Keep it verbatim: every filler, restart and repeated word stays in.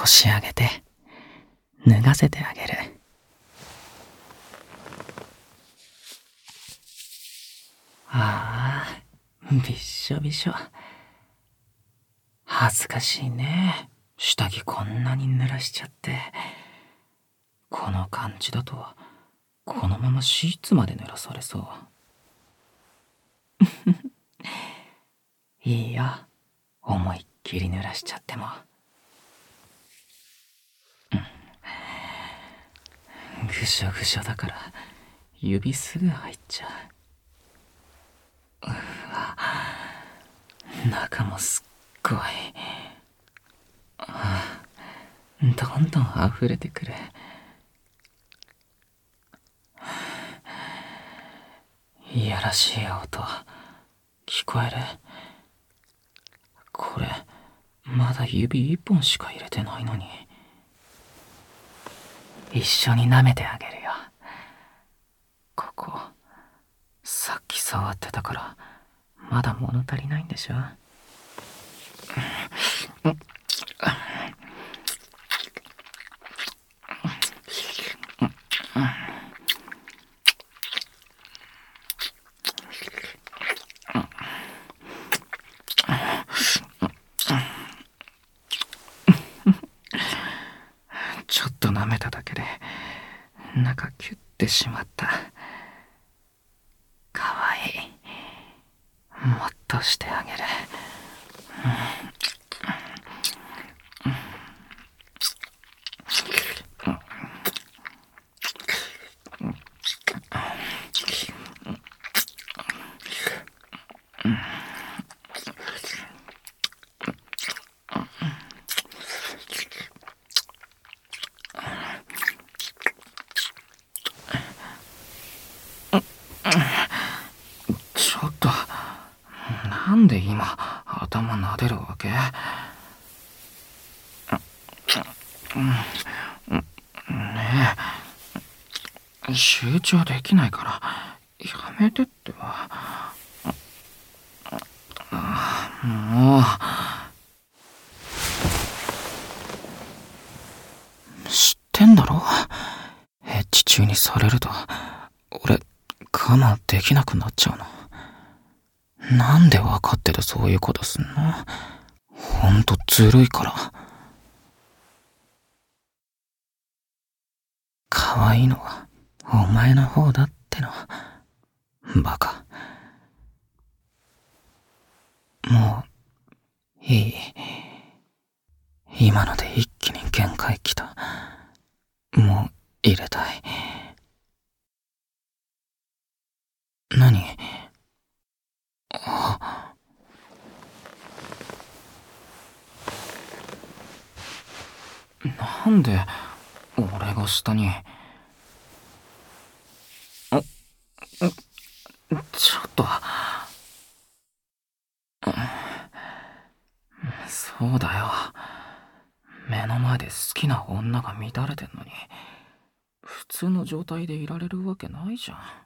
腰上げて脱がせてあげる。ああ、びっしょびしょ。恥ずかしいね。下着こんなに濡らしちゃって。この感じだとこのままシーツまで濡らされそう。いいよ、思いっきり濡らしちゃっても。ぐしょぐしょだから指すぐ入っちゃう。うわ、中もすっごい。どんどん溢れてくる。いやらしい音聞こえる。これまだ指一本しか入れてないのに。一緒に舐めてあげるよ。ここさっき触ってたからまだ物足りないんでしょ。ちょっと舐めただけで中キュッてしまった。かわいい。もっとしてあげる。ちょっとなんで今頭撫でるわけ？ねえ、集中できないからやめてってば。もう知ってんだろ、エッチ中にされると俺我慢できなくなっちゃうの。なんで分かっててそういうことすんの？ほんとずるいから。可愛いのはお前の方だっての。バカ。もういい。今ので一気に限界きた。もう入れたい。何？あ、なんで俺が下に。あ、ちょっと。そうだよ、目の前で好きな女が乱れてんのに普通の状態でいられるわけないじゃん。